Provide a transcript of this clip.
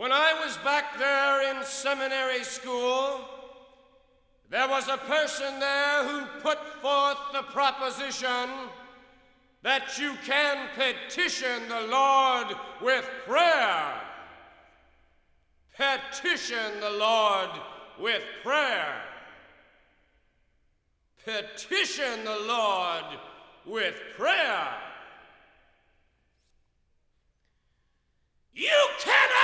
When I was back there in seminary school, there was a person there who put forth the proposition that you can petition the Lord with prayer. Petition the Lord with prayer. Petition the Lord with prayer. You cannot